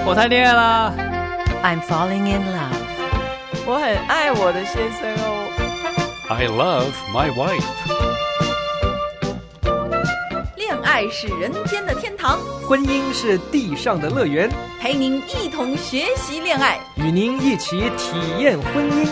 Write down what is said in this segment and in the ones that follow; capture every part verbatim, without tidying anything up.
我谈恋爱啦。 I'm falling in love. 我很爱我的先生哦。 I love my wife. 恋爱是人间的天堂， 婚姻是地上的乐园， 陪您一同学习恋爱， 与您一起体验婚姻。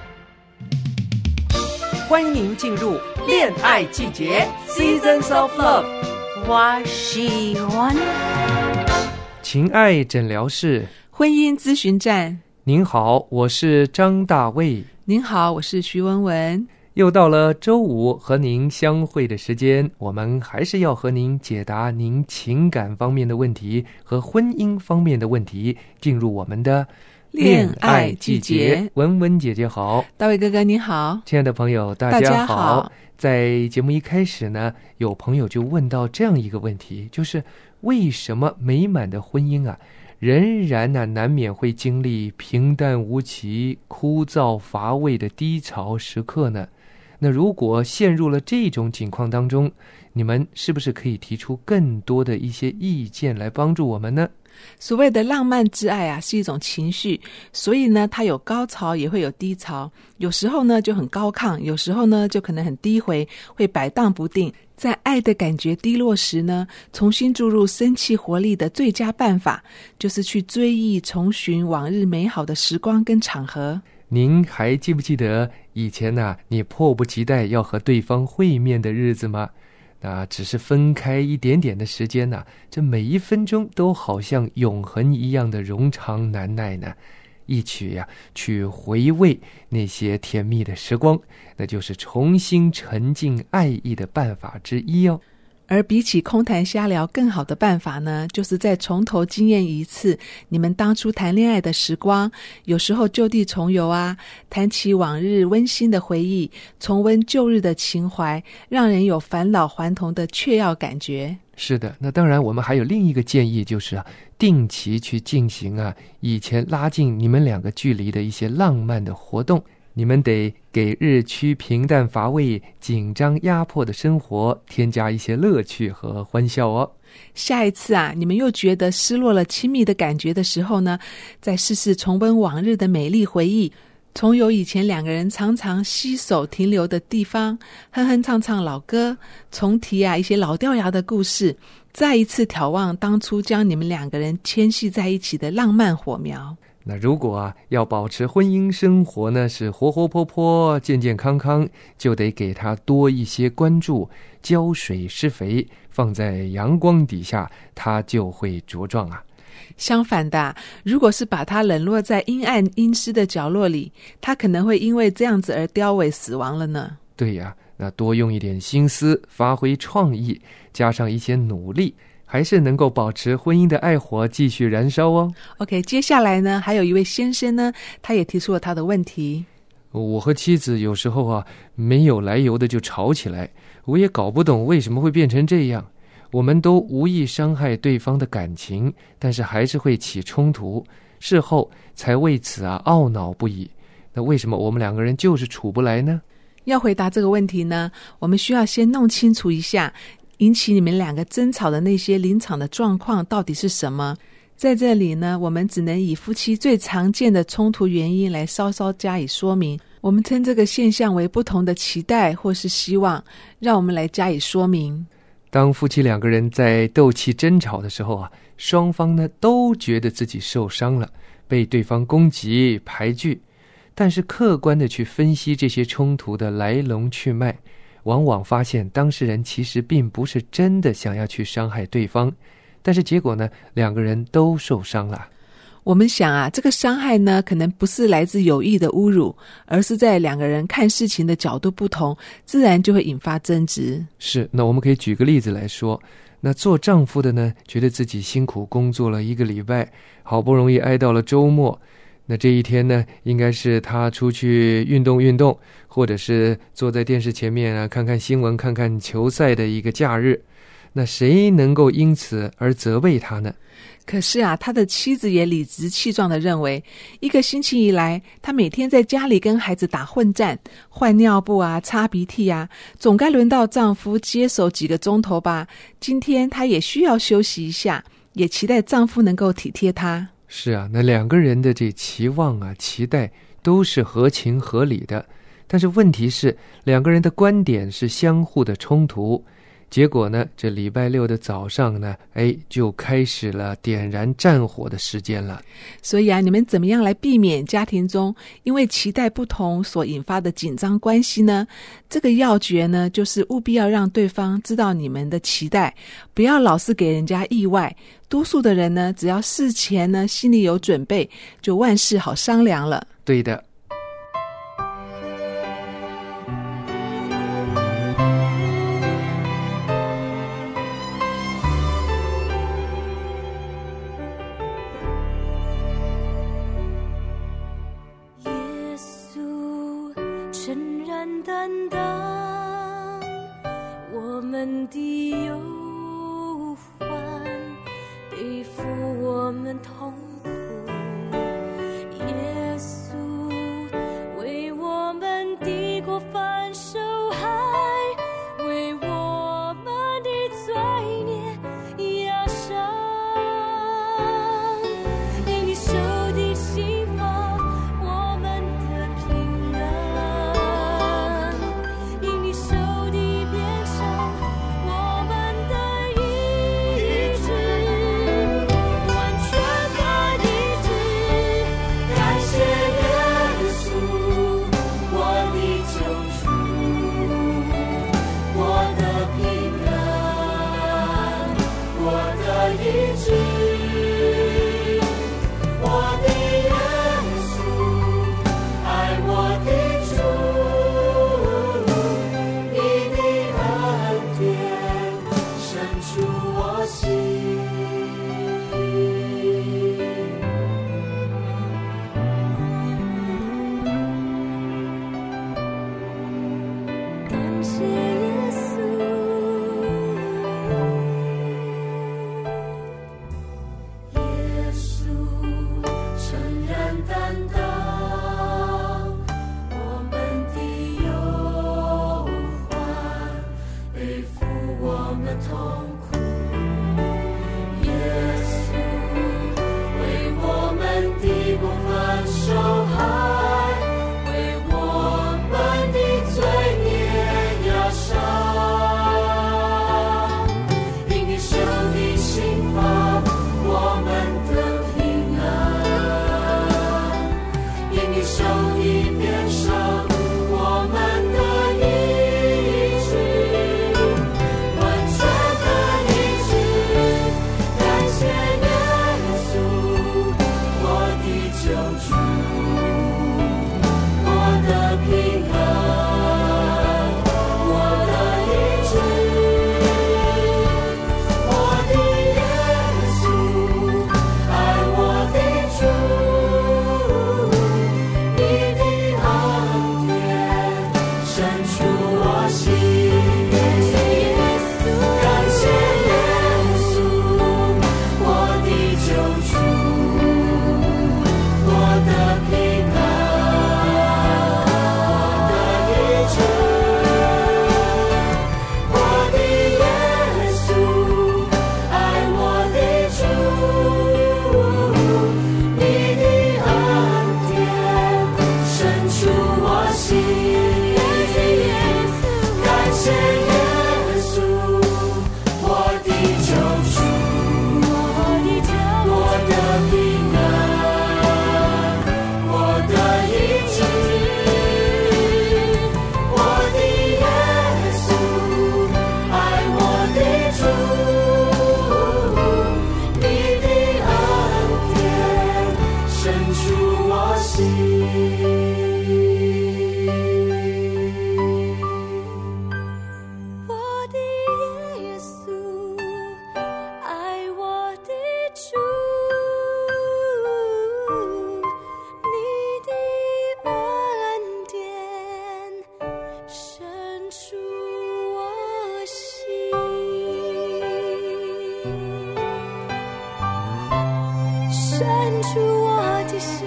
欢迎您进入恋爱季节 Seasons of Love。 我喜欢情爱诊疗室， 婚姻咨询站。 您好，我是张大卫。 您好，我是徐文文。 又到了周五和您相会的时间，我们还是要和您解答您情感方面的问题和婚姻方面的问题，进入我们的恋爱季节。文文姐姐好。 大卫哥哥您好。 亲爱的朋友大家 好, 大家好。在节目一开始呢，有朋友就问到这样一个问题，就是为什么美满的婚姻啊仍然呢、啊、难免会经历平淡无奇、枯燥乏味的低潮时刻呢？那如果陷入了这种情况当中，你们是不是可以提出更多的一些意见来帮助我们呢？ 所谓的浪漫之爱啊，是一种情绪，所以呢，它有高潮也会有低潮，有时候呢就很高亢，有时候呢就可能很低回，会摆荡不定。在爱的感觉低落时呢，重新注入生气活力的最佳办法，就是去追忆重寻往日美好的时光跟场合。 您还记不记得以前呢、啊，你迫不及待要和对方会面的日子吗？那只是分开一点点的时间呢、啊，这每一分钟都好像永恒一样的冗长难耐呢。一起呀、啊，去回味那些甜蜜的时光，那就是重新沉浸爱意的办法之一哦。 而比起空谈瞎聊，更好的办法呢，就是再从头经验一次你们当初谈恋爱的时光，有时候就地重游啊，谈起往日温馨的回忆，重温旧日的情怀，让人有返老还童的雀跃感觉。 是的，那当然我们还有另一个建议，就是啊，定期去进行啊以前拉近你们两个距离的一些浪漫的活动。你们得给日趋平淡乏味、紧张压迫的生活添加一些乐趣和欢笑哦。 下一次啊，你们又觉得失落了亲密的感觉的时候呢，再试试重温往日的美丽回忆，重游以前两个人常常携手停留的地方，哼哼唱唱老歌，重提啊一些老掉牙的故事，再一次眺望当初将你们两个人牵系在一起的浪漫火苗。 那如果啊要保持婚姻生活呢是活活泼泼、健健康康，就得给他多一些关注，浇水施肥，放在阳光底下，它就会茁壮啊。 相反的，如果是把它冷落在阴暗阴湿的角落里，它可能会因为这样子而凋萎死亡了呢。 对呀、啊，那多用一点心思，发挥创意，加上一些努力，还是能够保持婚姻的爱火继续燃烧哦。 OK， 接下来呢，还有一位先生呢，他也提出了他的问题。 我和妻子有时候啊没有来由的就吵起来，我也搞不懂为什么会变成这样。我们都无意伤害对方的感情，但是还是会起冲突，事后才为此啊懊恼不已。那为什么我们两个人就是处不来呢？ 要回答这个问题呢，我们需要先弄清楚一下引起你们两个争吵的那些临场的状况到底是什么。在这里呢，我们只能以夫妻最常见的冲突原因来稍稍加以说明。我们称这个现象为不同的期待或是希望，让我们来加以说明。 当夫妻两个人在斗气争吵的时候啊，双方呢都觉得自己受伤了，被对方攻击排拒，但是客观的去分析这些冲突的来龙去脉，往往发现当事人其实并不是真的想要去伤害对方，但是结果呢，两个人都受伤了。 我们想啊，这个伤害呢，可能不是来自有意的侮辱，而是在两个人看事情的角度不同，自然就会引发争执。 是，那我们可以举个例子来说，那做丈夫的呢，觉得自己辛苦工作了一个礼拜，好不容易挨到了周末，那这一天呢，应该是他出去运动运动，或者是坐在电视前面啊，看看新闻，看看球赛的一个假日。那谁能够因此而责备他呢？ 可是啊，他的妻子也理直气壮地认为，一个星期以来，他每天在家里跟孩子打混战，换尿布啊，擦鼻涕啊，总该轮到丈夫接手几个钟头吧。今天他也需要休息一下，也期待丈夫能够体贴她。 是啊，那两个人的这期望啊、期待都是合情合理的，但是问题是两个人的观点是相互的冲突。结果呢，这礼拜六的早上呢，哎，就开始了点燃战火的时间了。 所以啊，你们怎么样来避免家庭中因为期待不同所引发的紧张关系呢？这个要诀呢，就是务必要让对方知道你们的期待，不要老是给人家意外。多数的人呢，只要事前呢心里有准备，就万事好商量了。 对的。 担当我们的忧患，背负我们痛苦。耶稣为我们的过犯受害，为我们的罪孽压伤。因你受的刑罚，我们得平安。因你受的鞭伤，我们得医治，完全的医治。感谢耶稣，我的救主，我的平安，我的医治。我的耶稣，爱我的主，你的恩典深处我心。感谢耶稣，耶稣诚然担当我们的忧患，背负我们痛苦。耶稣为我们的过犯受害，为我们的罪孽压伤。因你受的刑罚，我们得平安。因你受的鞭伤，我们得医治，完全的医治。感谢耶稣，我的救主，我的平安，我的医治。我的耶稣，爱我的主，你的恩典深处我心。感谢耶稣，我的救主，我的平安，我的医治。我的耶稣，爱我的主，你的恩典深处我心。感谢耶稣，我的救主，我的平安，我的医治。我的耶稣，爱我的主，你的恩典深处我心。我的耶稣，爱我的主，你的恩典深处我心，深处我的心。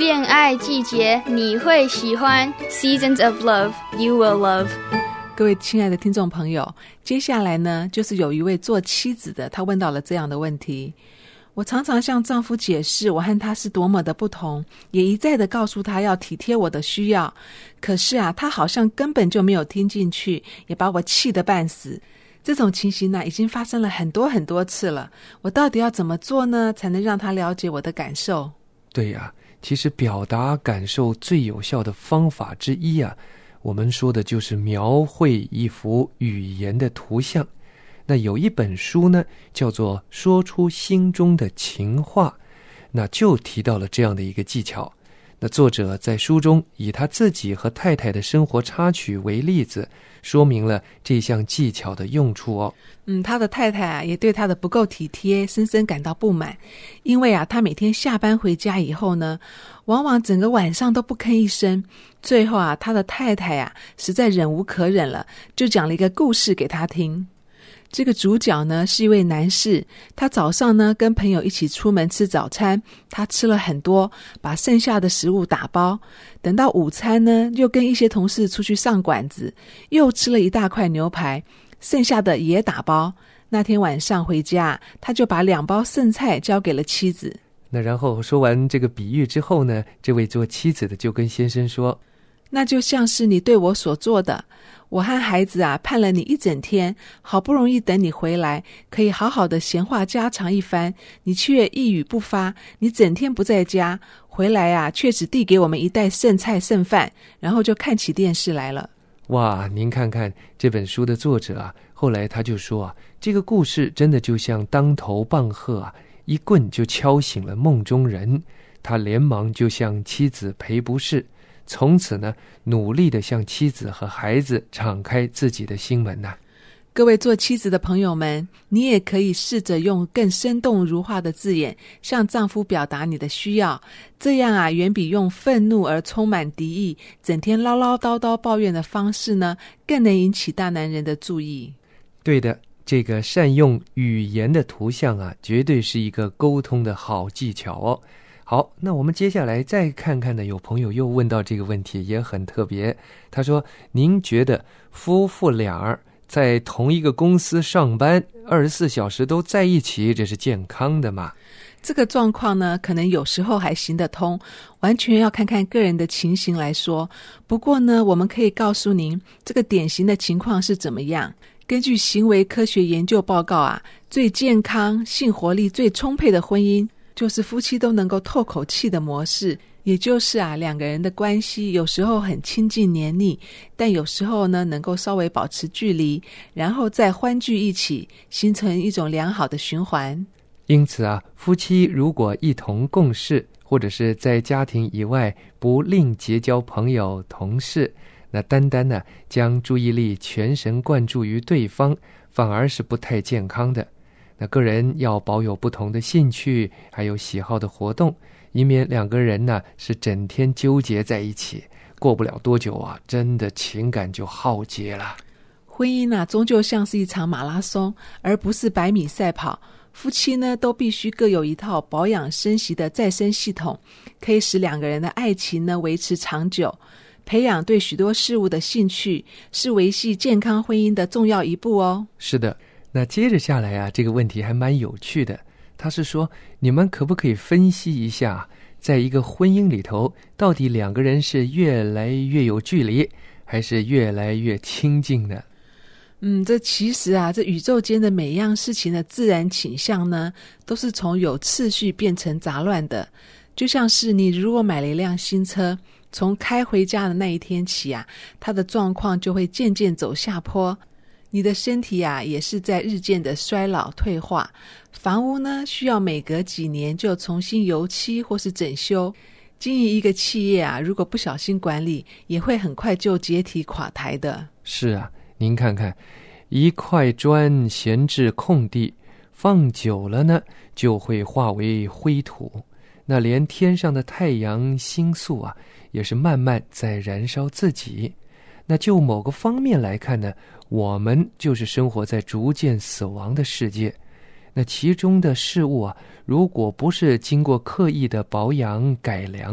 恋爱季节你会喜欢 Seasons of Love You Will Love。 各位亲爱的听众朋友，接下来呢，就是有一位做妻子的，他问到了这样的问题：我常常向丈夫解释我和他是多么的不同，也一再的告诉他要体贴我的需要，可是啊，他好像根本就没有听进去，也把我气得半死。这种情形呢，已经发生了很多很多次了，我到底要怎么做呢，才能让他了解我的感受？ 对呀，其实表达感受最有效的方法之一啊，我们说的就是描绘一幅语言的图像。那有一本书呢，叫做《说出心中的情话》，那就提到了这样的一个技巧。那作者在书中以他自己和太太的生活插曲为例子，说明了这项技巧的用处哦。 嗯，他的太太啊，也对他的不够体贴深深感到不满，因为啊，他每天下班回家以后呢，往往整个晚上都不吭一声。最后啊，他的太太啊，实在忍无可忍了，就讲了一个故事给他听。这个主角呢是一位男士，他早上呢跟朋友一起出门吃早餐，他吃了很多，把剩下的食物打包，等到午餐呢又跟一些同事出去上馆子，又吃了一大块牛排，剩下的也打包。那天晚上回家，他就把两包剩菜交给了妻子。 那然后说完这个比喻之后呢，这位做妻子的就跟先生说， 那就像是你对我所做的，我和孩子啊盼了你一整天，好不容易等你回来，可以好好的闲话家常一番，你却一语不发，你整天不在家，回来啊却只递给我们一袋剩菜剩饭，然后就看起电视来了。 哇，您看看这本书的作者啊，后来他就说啊，这个故事真的就像当头棒喝啊，一棍就敲醒了梦中人。他连忙就向妻子赔不是，从此呢，努力地向妻子和孩子敞开自己的心门呐、啊。 各位做妻子的朋友们，你也可以试着用更生动如画的字眼向丈夫表达你的需要，这样啊，远比用愤怒而充满敌意，整天唠唠叨叨抱怨的方式呢，更能引起大男人的注意。 对的，这个善用语言的图像啊，绝对是一个沟通的好技巧哦。好，那我们接下来再看看呢，有朋友又问到这个问题，也很特别。他说，您觉得夫妇俩儿在同一个公司上班，二十四小时都在一起，这是健康的吗？ 这个状况呢，可能有时候还行得通，完全要看看个人的情形来说。不过呢，我们可以告诉您，这个典型的情况是怎么样。根据行为科学研究报告啊，最健康、性活力最充沛的婚姻，就是夫妻都能够透口气的模式。也就是啊，两个人的关系有时候很亲近黏腻，但有时候呢，能够稍微保持距离，然后再欢聚一起，形成一种良好的循环。 因此啊，夫妻如果一同共事，或者是在家庭以外不另结交朋友、同事，那单单呢将注意力全神贯注于对方，反而是不太健康的。那个人要保有不同的兴趣，还有喜好的活动，以免两个人呢是整天纠结在一起，过不了多久啊，真的情感就耗竭了。 婚姻啊，终究像是一场马拉松，而不是百米赛跑。夫妻呢，都必须各有一套保养生息的再生系统，可以使两个人的爱情呢维持长久。培养对许多事物的兴趣，是维系健康婚姻的重要一步哦。 是的，那接着下来啊，这个问题还蛮有趣的。他是说，你们可不可以分析一下，在一个婚姻里头，到底两个人是越来越有距离，还是越来越亲近呢？ 嗯，这其实啊，这宇宙间的每样事情的自然倾向呢，都是从有次序变成杂乱的。就像是你如果买了一辆新车，从开回家的那一天起啊，它的状况就会渐渐走下坡。你的身体啊，也是在日渐的衰老退化。房屋呢，需要每隔几年就重新油漆或是整修。经营一个企业啊，如果不小心管理，也会很快就解体垮台的。 是啊，您看看，一块砖闲置空地，放久了呢，就会化为灰土。那连天上的太阳星宿啊，也是慢慢在燃烧自己。那就某个方面来看呢，我们就是生活在逐渐死亡的世界。那其中的事物啊，如果不是经过刻意的保养改良，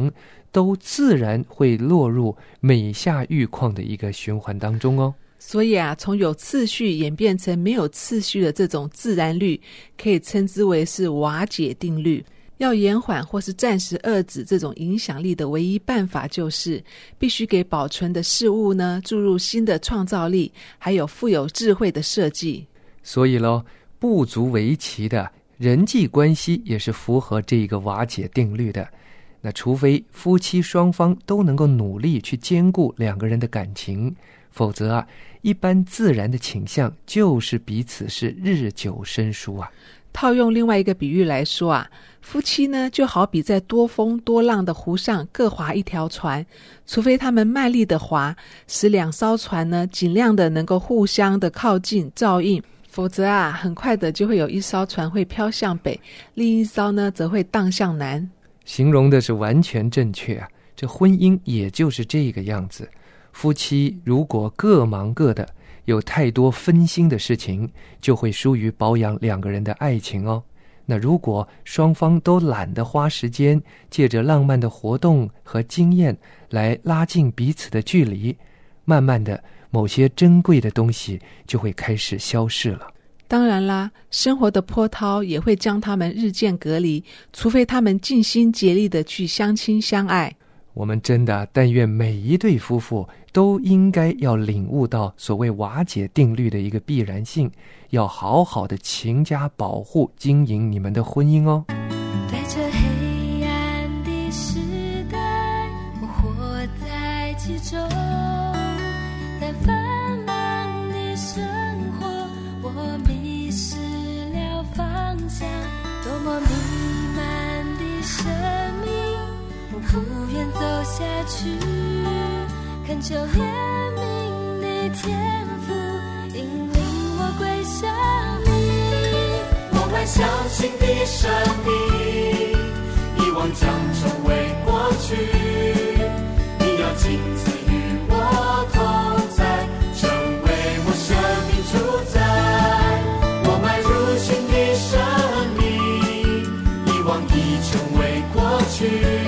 都自然会落入每下愈况的一个循环当中哦。 所以啊，从有次序演变成没有次序的这种自然律，可以称之为是瓦解定律。要延缓或是暂时遏制这种影响力的唯一办法，就是必须给保存的事物呢注入新的创造力，还有富有智慧的设计。 所以咯，不足为奇的人际关系也是符合这个瓦解定律的。那除非夫妻双方都能够努力去兼顾两个人的感情，否则啊，一般自然的倾向就是彼此是日久生疏啊。 套用另外一个比喻来说啊，夫妻呢就好比在多风多浪的湖上各划一条船，除非他们卖力的划，使两艘船呢尽量的能够互相的靠近照应，否则啊，很快的就会有一艘船会飘向北，另一艘呢则会荡向南。 形容的是完全正确啊，这婚姻也就是这个样子。夫妻如果各忙各的，有太多分心的事情，就会疏于保养两个人的爱情哦。那如果双方都懒得花时间，借着浪漫的活动和经验来拉近彼此的距离，慢慢的，某些珍贵的东西就会开始消逝了。 当然啦，生活的波涛也会将他们日渐隔离，除非他们尽心竭力的去相亲相爱。 我们真的但愿每一对夫妇都应该要领悟到所谓瓦解定律的一个必然性，要好好的勤加保护经营你们的婚姻哦。 在这黑暗的时代，我活在其中，在繁忙的生活，我迷失了方向，多么弥漫的生命，我不愿走下去，恳求怜悯的天父引领我归向你。我们相信的生命，遗忘将成为过去，你要亲自与我同在，成为我生命主宰。我迈入新的生命，遗忘已成为过去，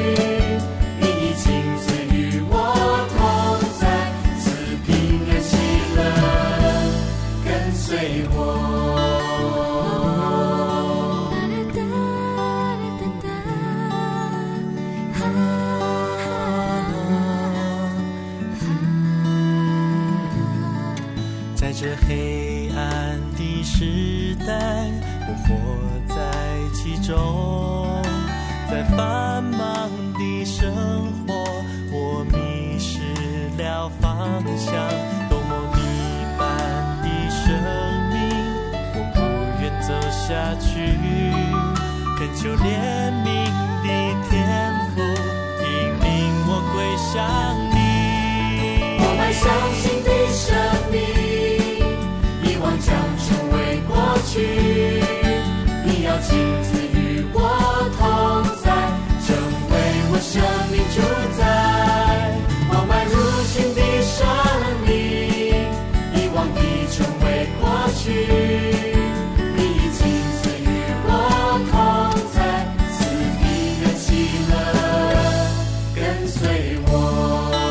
这黑暗的时代，我活在其中，在繁忙的生活，我迷失了方向，多么弥漫的生命，我不愿走下去，恳求怜悯的天父引领我归向你。我们相信的生命将成为过去，你要亲自与我同在，成为我生命主宰。我迈入新的生命，遗忘已成为过去，你已亲自与我同在，赐平安喜乐跟随我。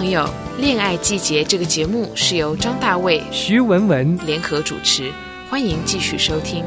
朋友，《恋爱季节》这个节目是由张大卫、 徐文文联合主持，欢迎继续收听。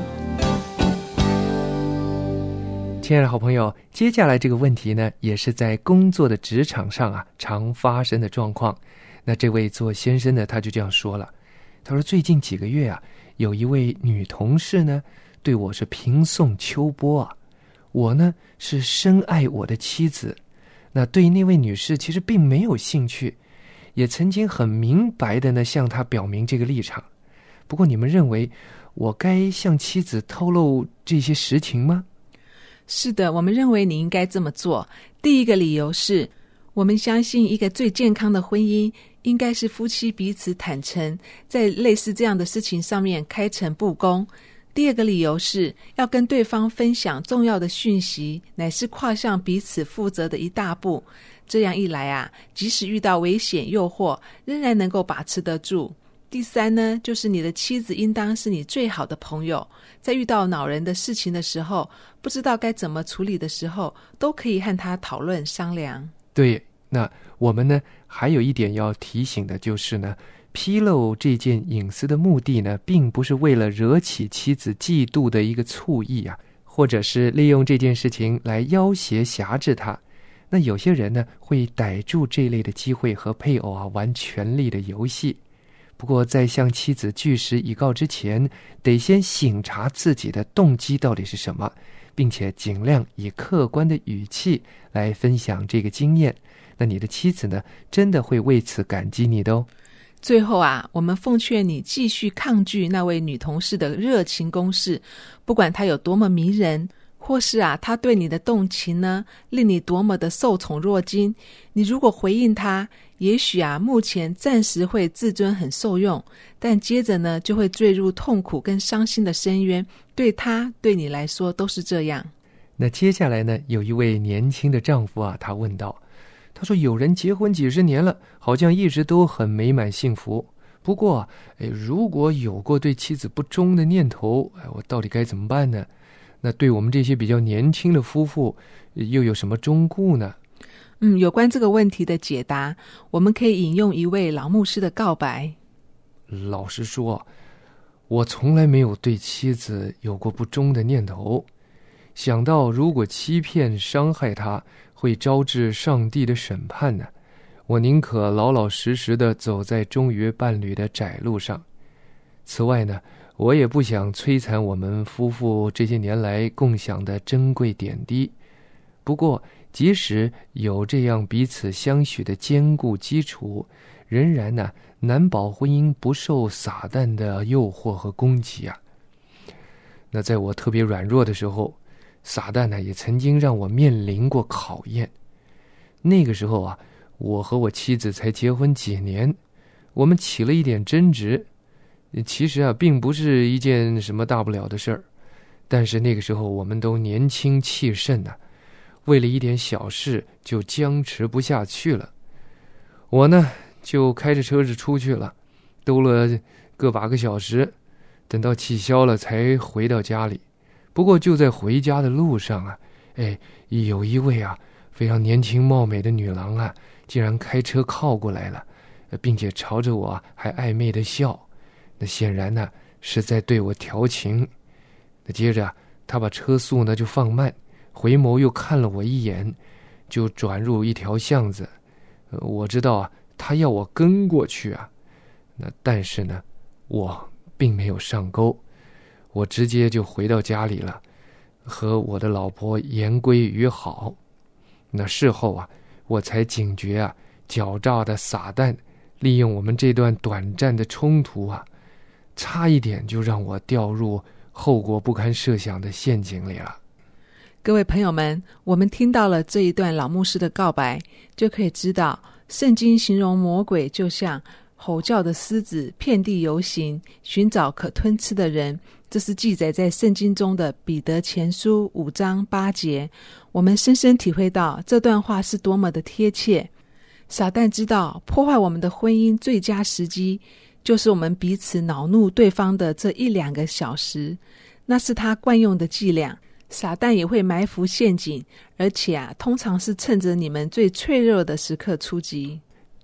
亲爱的好朋友，接下来这个问题呢，也是在工作的职场上啊常发生的状况。那这位做先生呢，他就这样说了，他说最近几个月啊，有一位女同事呢对我是平送秋波啊，我呢是深爱我的妻子，那对那位女士其实并没有兴趣，也曾经很明白的呢向她表明这个立场。不过你们认为我该向妻子透露这些实情吗？ 是的，我们认为你应该这么做。第一个理由是，我们相信一个最健康的婚姻应该是夫妻彼此坦诚，在类似这样的事情上面开诚布公。第二个理由是要跟对方分享重要的讯息，乃是跨向彼此负责的一大步。这样一来啊，即使遇到危险诱惑，仍然能够把持得住。第三呢，就是你的妻子应当是你最好的朋友，在遇到恼人的事情的时候，不知道该怎么处理的时候，都可以和他讨论商量。 对，那我们呢还有一点要提醒的就是呢，披露这件隐私的目的呢，并不是为了惹起妻子嫉妒的一个醋意啊，或者是利用这件事情来要挟挟制他。那有些人呢会逮住这类的机会和配偶啊玩权力的游戏。不过在向妻子据实以告之前，得先省察自己的动机到底是什么，并且尽量以客观的语气来分享这个经验。那你的妻子呢，真的会为此感激你的哦。 最后啊，我们奉劝你继续抗拒那位女同事的热情攻势，不管她有多么迷人，或是啊，她对你的动情呢，令你多么的受宠若惊。你如果回应她，也许啊，目前暂时会自尊很受用，但接着呢，就会坠入痛苦跟伤心的深渊。对她，对你来说都是这样。 那接下来呢，有一位年轻的丈夫啊，他问道，他说有人结婚几十年了，好像一直都很美满幸福。不过，哎，如果有过对妻子不忠的念头，哎，我到底该怎么办呢？那对我们这些比较年轻的夫妇，又有什么忠告呢？ 嗯，有关这个问题的解答，我们可以引用一位老牧师的告白。 老实说，我从来没有对妻子有过不忠的念头。想到如果欺骗伤害她，会招致上帝的审判呢，我宁可老老实实的走在忠于伴侣的窄路上。此外呢，我也不想摧残我们夫妇这些年来共享的珍贵点滴。不过即使有这样彼此相许的坚固基础，仍然呢难保婚姻不受撒旦的诱惑和攻击啊。那在我特别软弱的时候，撒旦呢也曾经让我面临过考验。那个时候啊，我和我妻子才结婚几年，我们起了一点争执，其实啊并不是一件什么大不了的事儿，但是那个时候我们都年轻气盛啊，为了一点小事就僵持不下去了。我呢就开着车子出去了，兜了个把个小时，等到气消了才回到家里。不过就在回家的路上啊，哎，有一位啊非常年轻貌美的女郎啊，竟然开车靠过来了，并且朝着我还暧昧的笑。那显然呢是在对我调情。那接着她把车速呢就放慢，回眸又看了我一眼，就转入一条巷子。呃、我知道啊，她要我跟过去啊。那但是呢，我并没有上钩，我直接就回到家里了，和我的老婆言归于好。那事后啊，我才警觉啊，狡诈的撒旦利用我们这段短暂的冲突啊，差一点就让我掉入后果不堪设想的陷阱里了。 各位朋友们，我们听到了这一段老牧师的告白，就可以知道圣经形容魔鬼就像吼叫的狮子，遍地游行，寻找可吞吃的人。这是记载在圣经中的彼得前书五章八节。我们深深体会到这段话是多么的贴切。撒旦知道破坏我们的婚姻最佳时机就是我们彼此恼怒对方的这一两个小时，那是他惯用的伎俩。撒旦也会埋伏陷阱，而且啊，通常是趁着你们最脆弱的时刻出击。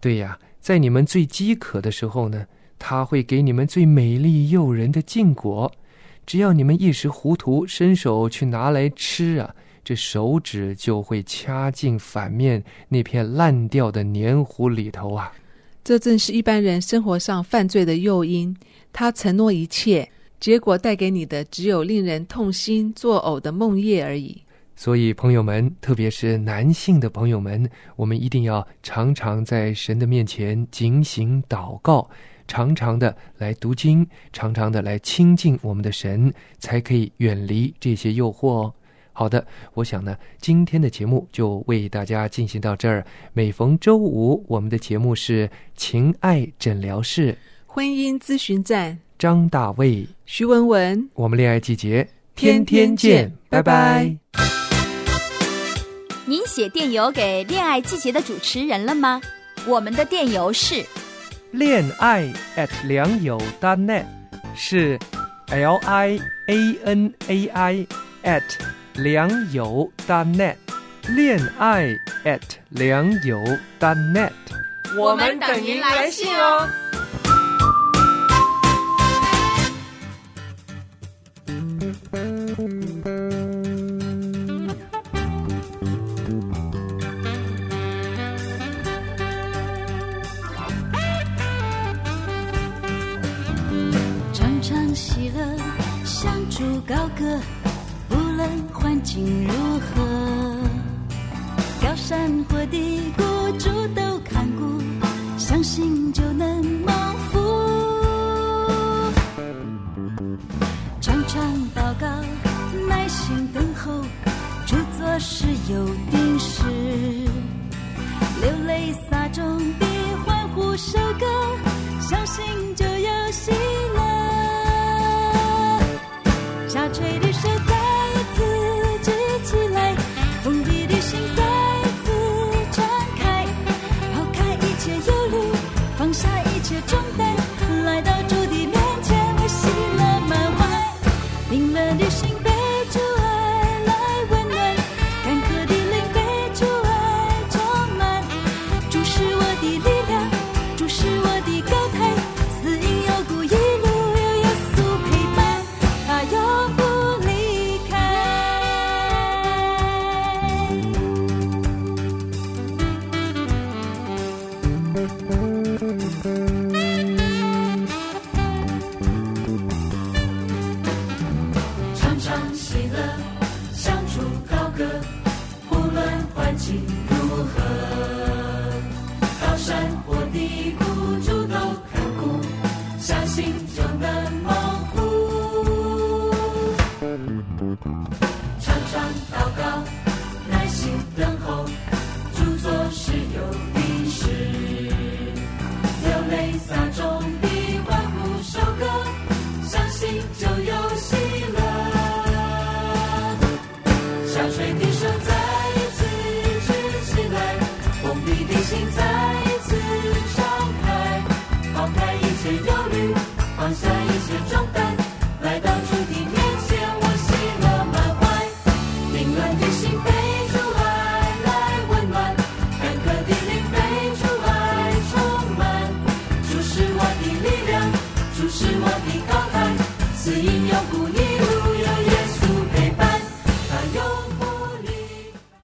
对呀，在你们最饥渴的时候呢，他会给你们最美丽诱人的禁果。只要你们一时糊涂，伸手去拿来吃啊，这手指就会掐进反面那片烂掉的黏糊里头啊。 这正是一般人生活上犯罪的诱因，他承诺一切，结果带给你的只有令人痛心作呕的梦魇而已。 所以朋友们，特别是男性的朋友们，我们一定要常常在神的面前警醒祷告，常常的来读经，常常的来亲近我们的神，才可以远离这些诱惑哦。好的，我想呢，今天的节目就为大家进行到这儿。每逢周五，我们的节目是情爱诊疗室婚姻咨询站， 张大卫、 徐文文， 我们恋爱季节天天见，拜拜。 您写电邮给恋爱季节的主持人了吗？我们的电邮是恋爱 at 良友 dot net， 是 L I A N A I at 良友 dot net， 恋爱 at 良友 dot net， 我们等您来信哦。 常常喜乐，相助高歌，无论环境如何，高山或低谷，主都看顾，相信就能蒙福。常常祷告，耐心等候，主做事有定时，流泪撒种比欢呼收割，相信就有喜乐。下垂的手再一次举起来，封闭的心再一次敞开，抛开一切忧虑，放下一切重担，来到主的面前，我喜乐满怀。冰冷的心被主爱来温暖，干渴的灵被主爱充满。主是我的力量，主是我的高台，死荫幽谷一路有耶稣陪伴，他永不离开。常常喜乐，相处高歌，无论环境如何，高山或低谷，主都看顾，相信就能蒙福。常常祷告，耐心等候，主做事有定时，流泪撒种比欢呼收割，相信就有喜乐。下垂的手再一次举起来，封闭的心再一次敞开，抛开一切忧虑，放下一切重担，来到主的面前，我喜乐满怀。凌乱的心被主爱来温暖，干渴的灵被主爱充满。主是我的力量，主是我的高台，死荫幽谷一